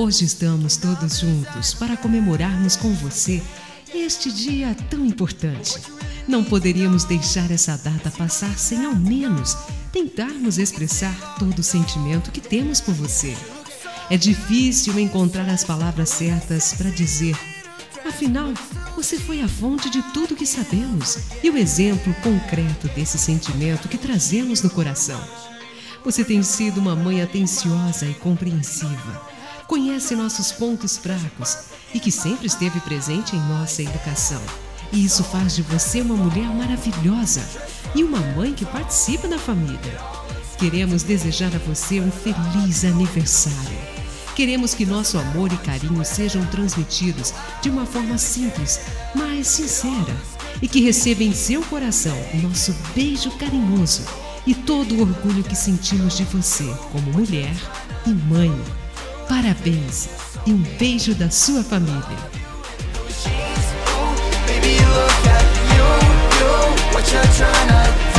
Hoje estamos todos juntos para comemorarmos com você este dia tão importante. Não poderíamos deixar essa data passar sem ao menos tentarmos expressar todo o sentimento que temos por você. É difícil encontrar as palavras certas para dizer. Afinal, você foi a fonte de tudo que sabemos e o exemplo concreto desse sentimento que trazemos no coração. Você tem sido uma mãe atenciosa e compreensiva. Conhece nossos pontos fracos e que sempre esteve presente em nossa educação. E isso faz de você uma mulher maravilhosa e uma mãe que participa da família. Queremos desejar a você um feliz aniversário. Queremos que nosso amor e carinho sejam transmitidos de uma forma simples, mas sincera, e que receba em seu coração nosso beijo carinhoso e todo o orgulho que sentimos de você como mulher e mãe. Parabéns e um beijo da sua família. What you're trying to